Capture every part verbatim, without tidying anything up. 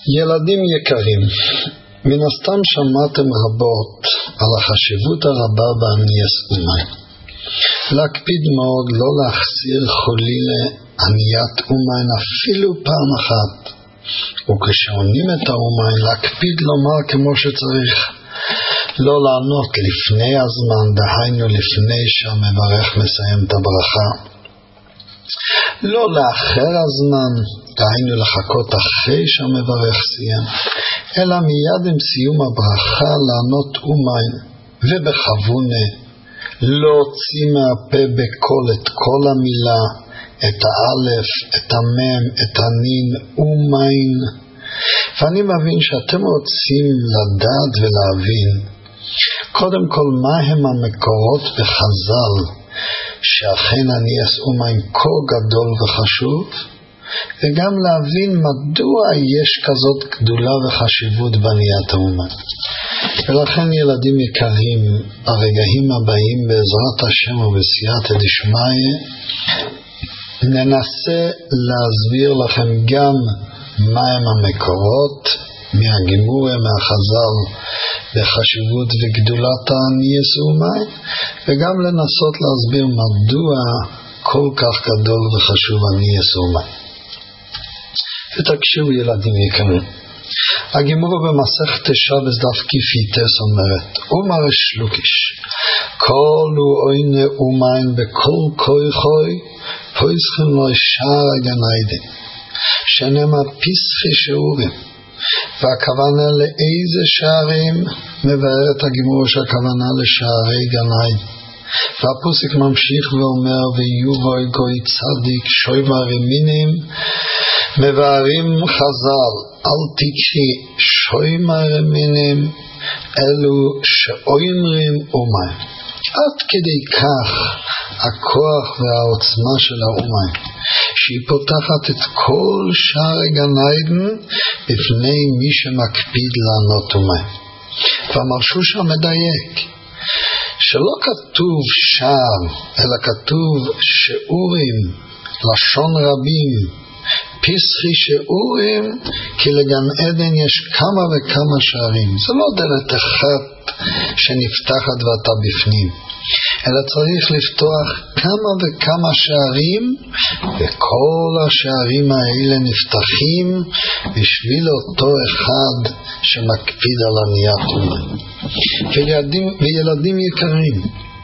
ילדים יקרים, מן הסתם שמעתם רבות על החשיבות הרבה בעניית אומיים. להקפיד מאוד לא להחסיר חולילה עניית אומיים אפילו פעם אחת, וכשעונים את האומיים להקפיד לומר כמו שצריך, לא לענות לפני הזמן, דהיינו לפני שהמברך מסיים את הברכה, לא לאחר הזמן, דהיינו לחכות אחרי שהמברך סיים, אלא מיד עם סיום הברכה לענות אומיים, ובכוונה להוציא מהפה בקול את כל המילה, את האלף, את המם, את הנין, אומיים. ואני מבין שאתם רוצים לדעת ולהבין קודם כל מה הם המקורות בחז"ל שאכן עניית אומיים כה גדול וחשוב, וגם להבין מדוע יש כזאת גדולה וחשיבות בעניית האומיים. ולכן ילדים יקרים, ברגעים הבאים בעזרת השם ובסייעתא דשמיא ננסה להסביר לכם גם מהם המקורות מהגימורה, מהחז"ל בחשיבות וגדולת העניית אומיים, וגם לנסות להסביר מדוע כל כך גדול וחשוב עניית אומיים. ותקשיבו ילדים יקרים, הגימורה במסכת שבס דף קיפיטס אומרת, אומר ריש לוקיש, כל הוא עוינה אומיים בכל כוחוי פויסכם לו שער הגן עדן, שנאמר פסחי שיעורים. והכוונה לאיזה שערים? מבארת הגימורה שהכוונה לשערי גן עדן. והפוסק ממשיך ואומר, ויובוי גוי צדיק שוימר ימינים, מבארים חז"ל, אל תקחי שוימר ימינים, אלו שאומרים אומיים. עד כדי כך הכוח והעוצמה של האומיים, שהיא פותחת את כל שערי גן עדן בפני מי שמקפיד לענות אומיים. והמרשו שם מדייק, שלא כתוב שער, אלא כתוב שיעורים, לשון רבים, פסחי שיעורים, כי לגן עדן יש כמה וכמה שערים. זה לא דלת אחת שנפתחת ואתה בפנים, אלא צריך לפתוח כמה וכמה שערים, וכל השערים האלה נפתחים בשביל אותו אחד שמקפיד על עניית אומיים. וילדים, וילדים יקרים,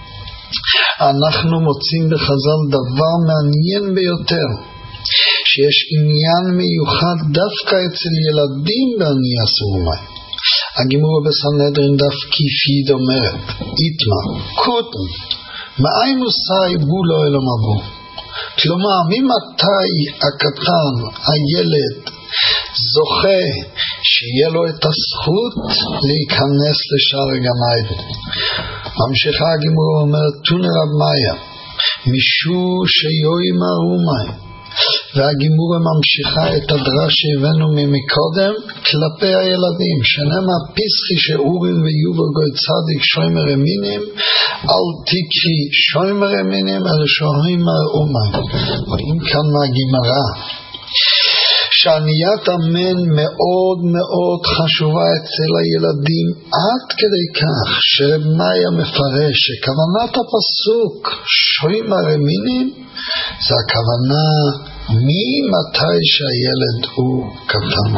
אנחנו מוצאים בחז"ל דבר מעניין ביותר, שיש עניין מיוחד דווקא אצל ילדים בעניית אומיים. הגימורה בסנהדרין דף קיפיד אומרת, איתמה, קוטן, מאי מוסאי בו לא אלו מבו. כלומר, ממתי הקטן, הילד, זוכה שיהיה לו את הזכות להיכנס לשער גן עדן. ממשיכה הגימורה אומרת, תונה רב מאיה, משו שיאמר אומיים. והגימורה ממשיכה את הדרש שהבאנו ממקודם כלפי הילדים, שנאמר פסחי שיעורים ויובוי גוי צדיק שוימר ימינים, אל תקחי שוימר ימינים אלא שוימר אומיים. רואים כאן מהגימרה שעניית אמן מאוד מאוד חשובה אצל הילדים, עד כדי כך שרב מאיה מפרש שכוונת הפסוק שוימר ימינים זה הכוונה ממתי שהילד הוא קטן.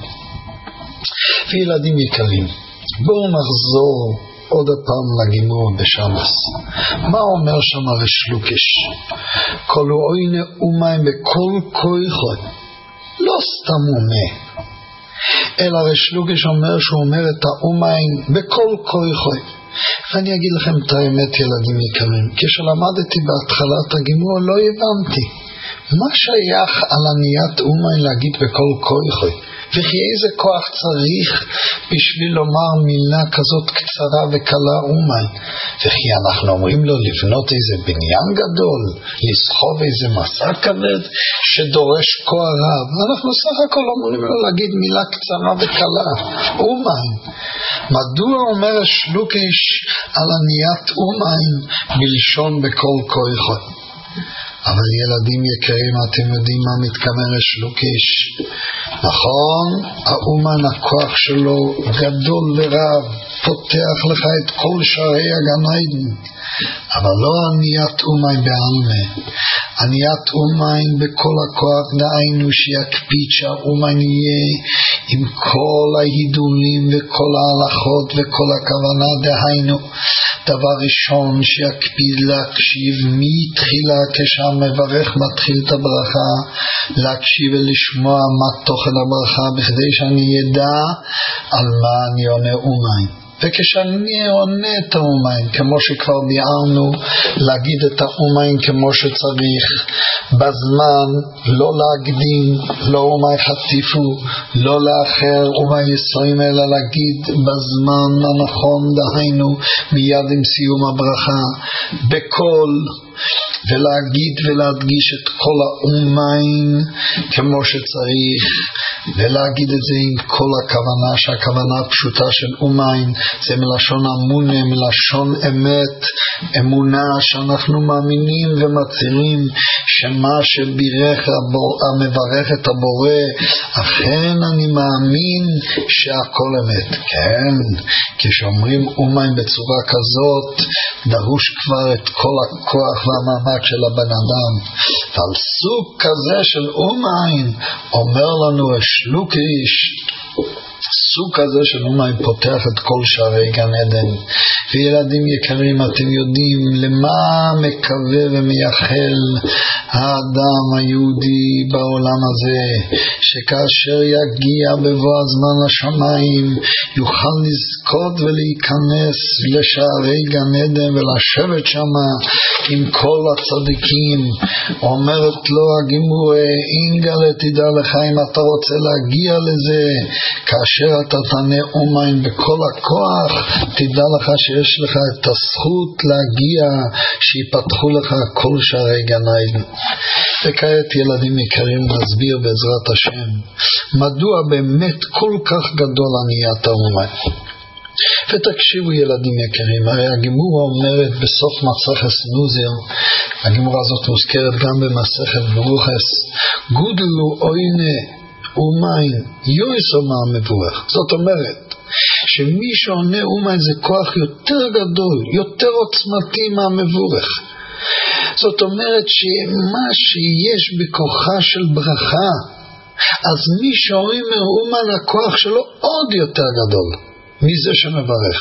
וילדים יקרים, בואו נחזור עוד פעם לגימורה בשבס. מה אומר שם ריש לוקיש? כל הוא עוינה אומיים בכל כוחוי, לא סתם אומר, אלא ריש לוקיש אומר שהוא אומר את האומיים בכל כוחוי. ואני אגיד לכם את האמת ילדים יקרים, כשלמדתי בהתחלת הגימורה לא הבנתי מה שייך על עניית אומיים להגיד בכל כוחוי, וכי איזה כוח צריך בשביל לומר מילה כזאת קצרה וקלה אומיים, וכי אנחנו אומרים לו לבנות איזה בניין גדול, לסחוב איזה מסע כבד שדורש כוח רב. אנחנו סך הכל אומרים לו להגיד מילה קצרה וקלה אומיים. מדוע אומר ריש לוקיש על עניית אומיים בלשון בכל כוחוי? אבל ילדים יקרים, אתם יודעים מה מתכוון לשלוקיש? נכון, האומן הכוח שלו גדול ורב, פותח לך את כל שערי הגן עדן, אבל לא עניית אומן בעלמה, עניית אומן בכל הכוח, דהיינו שיקפיד שהאומן יהיה עם כל ההידולים וכל ההלכות וכל הכוונה, דהיינו דבר ראשון שיקפיד להקשיב מתחילה כשהמברך מתחיל את הברכה, להקשיב ולשמוע מה תוכן הברכה בכדי שאני ידע על מה אני עונה אומן. וכשאני עונה את האומן כמו שכבר ביארנו, להגיד את האומן כמו שצריך בזמן, לא להקדים, לא אומן חטיפו, לא לאחר אומן יסוים, אלא להגיד בזמן הנכון, דהיינו מיד עם סיום הברכה בקול, ולהגיד ולהדגיש את כל האומן כמו שצריך, ולהגיד את זה עם כל הכוונה, שהכוונה הפשוטה של אומן זה מלשון אמונה, מלשון אמת, אמונה, שאנחנו מאמינים ומצהירים שמה שבירך המברך את הבורא, אכן אני מאמין שהכל אמת. כן, כשאומרים אומן בצורה כזאת דרוש כבר את כל הכוח והמאמץ של הבן אדם, ועל סוג כזה של אומן אומר לנו השלוקיש, סוג כזה של אומן פותח את כל שערי גן עדן. וילדים יקרים, אתם יודעים למה מקווה ומייחל האדם היהודי בעולם הזה, שכאשר יגיע בבוא הזמן לשמיים יוכל לזכות ולהיכנס לשערי גן עדן ולשבת שם עם כל הצדיקים. אומרת לו הגימורה, אינגלה, תדע לך, אם אתה רוצה להגיע לזה, כאשר אתה תענה אומן בכל הכוח, תדע לך שיש לך את הזכות להגיע, שיפתחו לך כל שערי גן עדן. וכעת ילדים יקרים, נסביר בעזרת השם מדוע באמת כל כך גדול עניית האומן. ותקשיבו ילדים יקרים, הרי הגימורה אומרת בסוף מסכת נוזר, הגימורה הזאת מוזכרת גם במסכת ברוכס, גודלו עוינה אומן יויסו מהמבורך. זאת אומרת שמי שעונה אומן זה כוח יותר גדול, יותר עוצמתי מהמבורך. זאת אומרת שמה שיש בכוחה של ברכה, אז מי שאומר אומן הכוח שלו עוד יותר גדול מזה שמברך.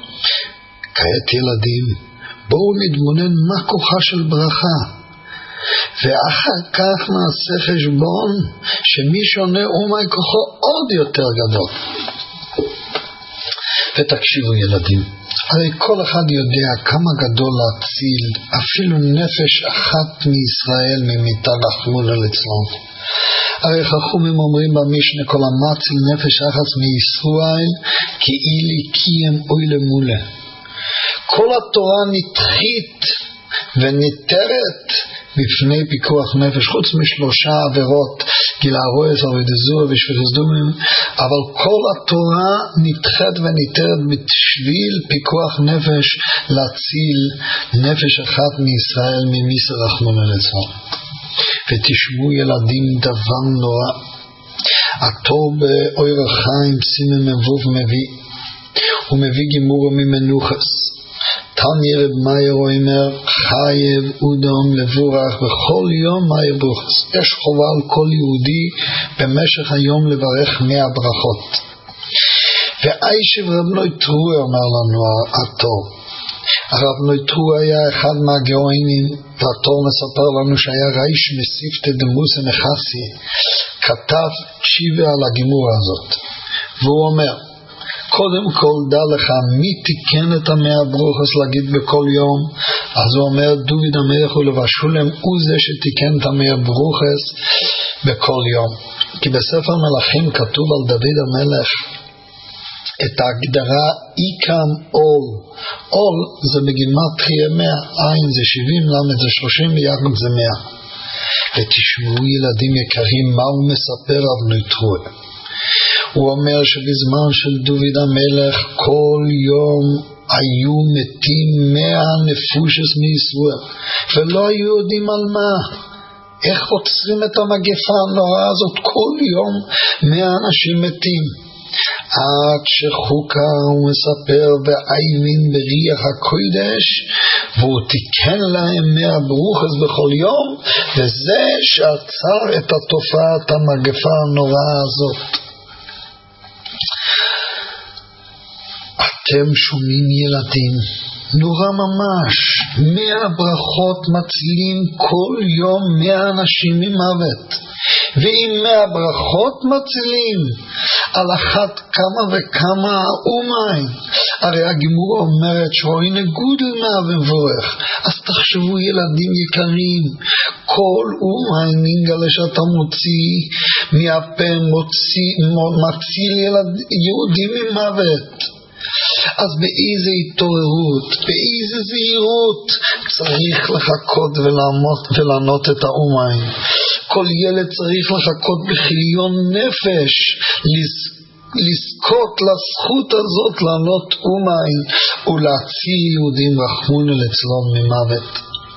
כעת ילדים, בואו נתבונן מה כוחה של ברכה, ואחר כך נעשה חשבון שמי שעונה אומן כוחו עוד יותר גדול. ותקשיבו ילדים, הרי כל אחד יודע כמה גדול להציל אפילו נפש אחת מישראל ממיתה רחמנא ליצלן. הרי חכמים אומרים במשנה, כל המציל נפש אחת מישראל כאילו קיים אוי למולה. כל התורה נדחית וניתרת בפני פיקוח נפש, חוץ משלושה עבירות, גיל הרועס, עבודת זרה ושפיכות דמים, אבל כל התורה נדחית וניתרת בשביל פיקוח נפש, להציל נפש אחת מישראל ממיתה רחמנא ליצלן. ותשמעו ילדים דבר נורא, התור באור החיים סימן מבוב מביא, הוא מביא גימורה ממנוחס. תניא רב מאיר אומר, חייב אודום לבורך בכל יום מאיר ברוכס. יש חובה על כל יהודי במשך היום לברך מאה ברכות. ואיישב רב נויטרו אומר לנו התור, הרב נויטרו היה אחד מהגאונים, והתור מספר לנו שהיה ראיש מסיפתא דמוסא נחסי, כתב שיבה על הגימורה הזאת, והוא אומר, קודם כל דע לך מי תיקן את המאה ברוכס להגיד בכל יום. אז הוא אומר, דוד המלך ולבשולם הוא זה שתיקן את המאה ברוכס בכל יום. כי בספר מלכים כתוב על דוד המלך את ההגדרה איקם אול. אול זה בגימטריה מאה, עין זה שבעים, למד זה שלושים ויחד זה מאה. ותשמעו ילדים יקרים מה הוא מספר על נויטרויה. הוא אומר שבזמן של דוד המלך כל יום היו מתים מאה נפושס מישראל, ולא היו יודעים על מה. איך עוצרים את המגפה הנוראה הזאת? כל יום מאה אנשים מתים. עד שחוקה הוא מספר ואיימין בריח הקודש, והוא תיקן להם מאה ברוכס בכל יום, וזה שעצר את התופעת המגפה הנוראה הזאת. אתם שומעים ילדים? נורא ממש. מאה ברכות מצילים כל יום מאה אנשים ממוות. ואם מאה ברכות מצילים, על אחת כמה וכמה אומיים. הרי הגמור אומרת שהוינה גודל מאה ומבורך. אז תחשבו ילדים יקרים, כל אומיים נגלה שאתה מוציא מהפה, מוציא, מציל ילד, יהודים ממוות. אז באיזה התעוררות, באיזה זהירות צריך לחכות ולעמוד ולענות את האומיים. כל ילד צריך לחכות בחיליון נפש לזכות לזכות הזאת לענות אומיים ולהציל יהודים רחמונו לצלון ממוות.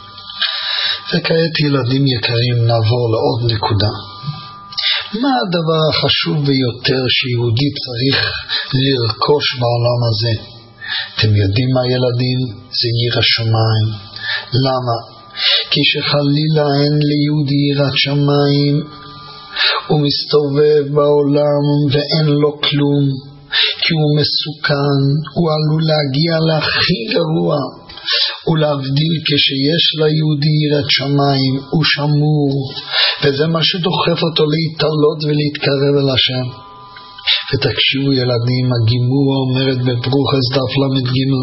וכעת ילדים יקרים, נעבור לעוד נקודה. מה הדבר החשוב ביותר שיהודי צריך לרכוש בעולם הזה? אתם יודעים מה ילדים? זה יראת שמיים. למה? כי שחלילה אין ליהודי יראת שמיים, הוא מסתובב בעולם ואין לו כלום, כי הוא מסוכן, הוא עלול להגיע להכי גרוע. ולהבדיל כשיש ליהודי יראת שמיים, הוא שמור, וזה מה שדוחף אותו להתעלות ולהתקרב אל השם. ותקשיבו ילדים, הגימור אומרת בברוכס דף למד גימל,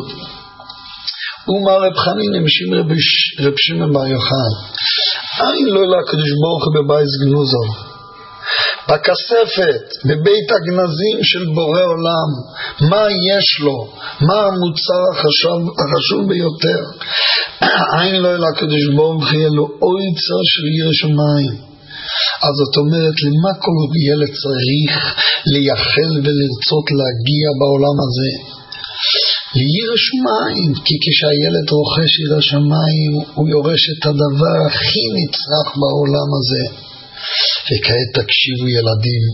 ומר רב חנינא משום רב שמעון בר יוחאי, אין לו אלא הקדוש ברוך הוא בבייס גנוזו, בכספת, בבית הגנזים של בורא עולם, מה יש לו? מה המוצר החשוב, החשוב ביותר? אין לו אלא הקדוש ברוך הוא, לו אויצר של יראת שמיים. אז זאת אומרת, למה כל ילד צריך לייחל ולרצות להגיע בעולם הזה? ליראת שמיים, כי כשהילד רוכש יראת שמיים, הוא יורש את הדבר הכי נצרך בעולם הזה. וכעת תקשיבו ילדים,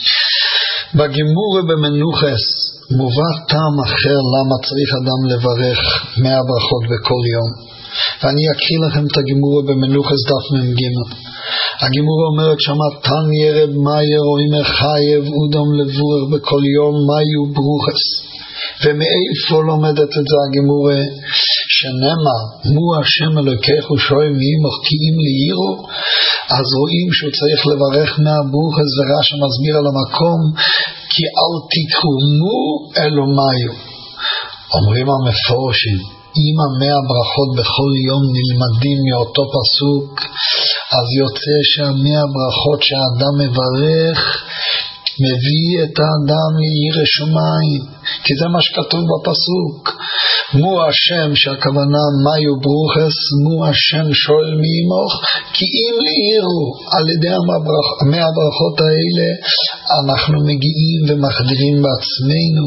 בגמור במנוחס מובא טעם אחר למה צריך אדם לברך מאה ברכות בכל יום, ואני אקריא לכם את הגמור במנוחס דף מ"ג. הגמור אומרת שמה תן ירב מאיר רואים חייב אודום לבורך בכל יום מאיו ברוכס. ומאיפה לומדת את זה הגמורה? שנמה מו השם אלוקיך ושואל מי מוחקים לירו, אז רואים שהוא צריך לברך מהברוכס, ורש"י מסביר על המקום כי אל תקראו מו אלו מאיו. אומרים המפורשים, אם המאה ברכות בכל יום נלמדים מאותו פסוק, אז יוצא שהמאה ברכות שהאדם מברך מביא את האדם ליראת שמיים, כי זה מה שכתוב בפסוק. מו השם, שהכוונה מאיו ברוכס, מו השם שואל מי עמך, כי אם לירו. על ידי המאה ברכות האלה אנחנו מגיעים ומחדירים בעצמנו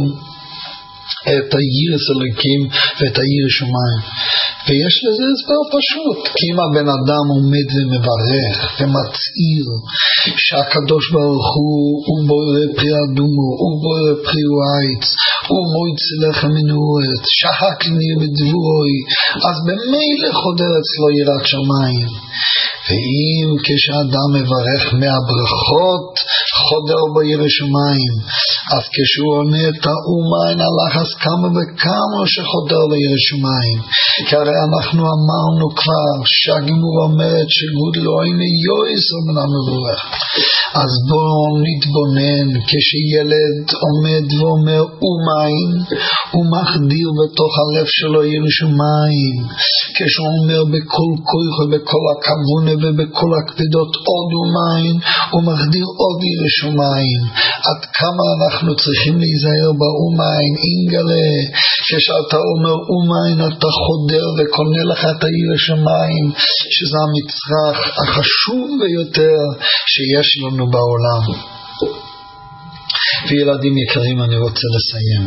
את היראת אלוקים ואת היראת שמיים. ויש לזה הסבר פשוט, כי אם הבן אדם עומד ומברך ומצעיר שהקדוש ברוך הוא הוא בורא פרי אדומו, הוא בורא פרי ועץ, הוא מויצא לחם מנורת, שחק לי בדבורוי, אז במילא חודר אצלו יראת שמיים. ואם כשאדם מברך מהברכות חודר בו יראת שמיים, אז כשהוא עונה את האומן הלחס כמה וכמה שחודר ליראת שמיים. כי הרי אנחנו אמרנו כבר שהגמור אומרת שגודל הנה יויסר מן המבורך. אז בואו נתבונן, כשילד עומד ואומר אומין, הוא מחדיר בתוך הלב שלו יראת שמיים. כשהוא אומר בכל כוח ובכל הכוונה ובכל הקפידות עוד אומין, הוא מחדיר עוד יראת שמיים. עד כמה אנחנו צריכים להיזהר באומין, אינגלה, כשאתה אומר אומין אתה חודר וקונה לך את היראת שמיים, שזה המצרך החשוב ביותר שיש לנו בעולם. וילדים יקרים, אני רוצה לסיים.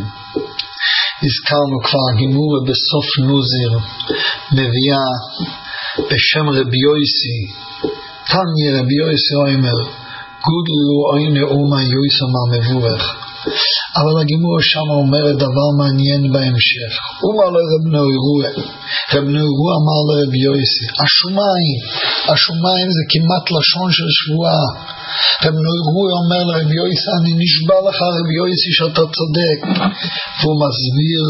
הזכרנו כבר הגימורה בסוף נוזיר מביאה בשם רבי יוסי, תניא רבי יוסי אומר גודלו עיני אומה יויסו מהמבורך. אבל הגימורה שם אומרת דבר מעניין בהמשך. הוא אמר לרב נוירואה, רב נוירואה אמר לרבי יוסי, השומיים, השומיים זה כמעט לשון של שבועה. רב נוירואה אומר לרבי יוסי, אני נשבע לך רבי יוסי שאתה צודק. והוא מסביר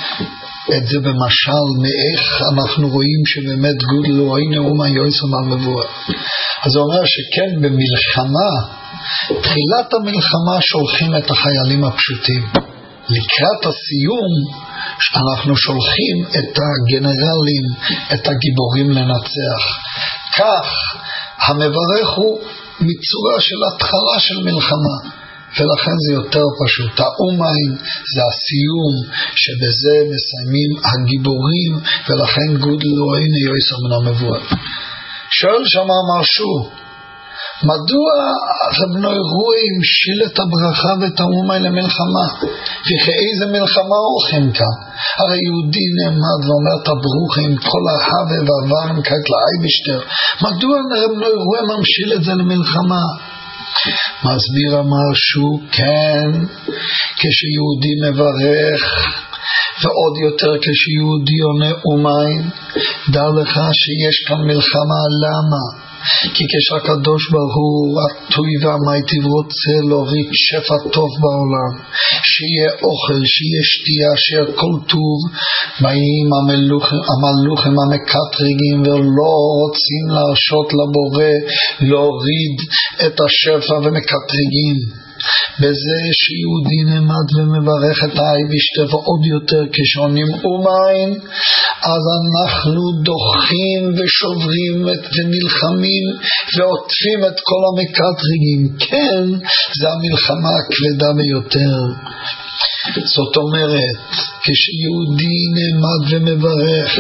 את זה במשל מאיך אנחנו רואים שבאמת גודלו עיני אומה יויסו מהמבורך. אז הוא אומר שכן במלחמה, תחילת המלחמה שולחים את החיילים הפשוטים. לקראת הסיום אנחנו שולחים את הגנרלים, את הגיבורים לנצח. כך המברך הוא מצורה של התחלה של מלחמה, ולכן זה יותר פשוט. האומיים זה הסיום שבזה מסיימים הגיבורים, ולכן גודלו עיני יויסו מן המבורך. שואל שמה משהו, מדוע רב נוירואה המשיל את הברכה ואת האומיים למלחמה? וכאיזה מלחמה הולכים כאן? הרי יהודי נעמד ואומר תברוך עם כל ההווה והעבר כעת לאייבשטר. מדוע רב נוירואה ממשיל את זה למלחמה? מסביר משהו, כן, כשיהודי מברך ועוד יותר כשיהודי עונה אומיים, דע לך שיש כאן מלחמה. למה? כי כשהקדוש ברוך הוא הטוי והמייטיב רוצה להוריד שפע טוב בעולם, שיהיה אוכל, שיהיה שתייה, שיהיה כל טוב, באים המלוכים, המלוכים המקטרגים ולא רוצים להרשות לבורא להוריד את השפע ומקטרגים. בזה שיהודי נעמד ומברך את האייבשטר, ועוד יותר כשעונים אומיים, אז אנחנו דוחים ושוברים ונלחמים ועוטפים את כל המקטרגים. כן, זה המלחמה הכבדה ביותר. זאת אומרת, כשיהודי נעמד ומברך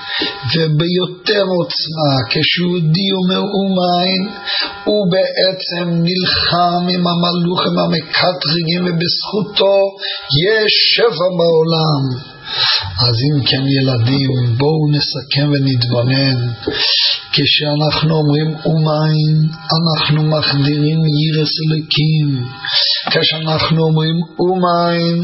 וביותר עוצמה, כשיהודי אומר אומיים, הוא בעצם נלחם עם המלוכים המקטרגים, ובזכותו יש שפע בעולם. אז אם כן ילדים, בואו נסכם ונתבונן. כשאנחנו אומרים אומיים, אנחנו מחדירים יראת אלוקים. כשאנחנו אומרים אומיים,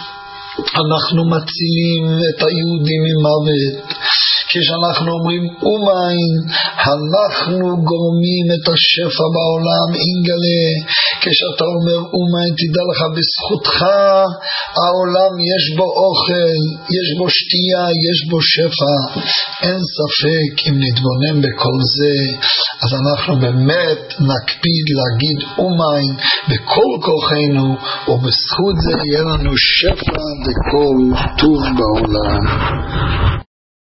אנחנו מצילים את היהודים ממוות. כשאנחנו אומרים אומיים, אנחנו גורמים את השפע בעולם. אינגלה, כשאתה אומר אומיים, תדע לך בזכותך העולם יש בו אוכל, יש בו שתייה, יש בו שפע. אין ספק, אם נתבונן בכל זה, אז אנחנו באמת נקפיד להגיד אומיים בכל כוחנו, ובזכות זה יהיה לנו שפע וכל טוב בעולם.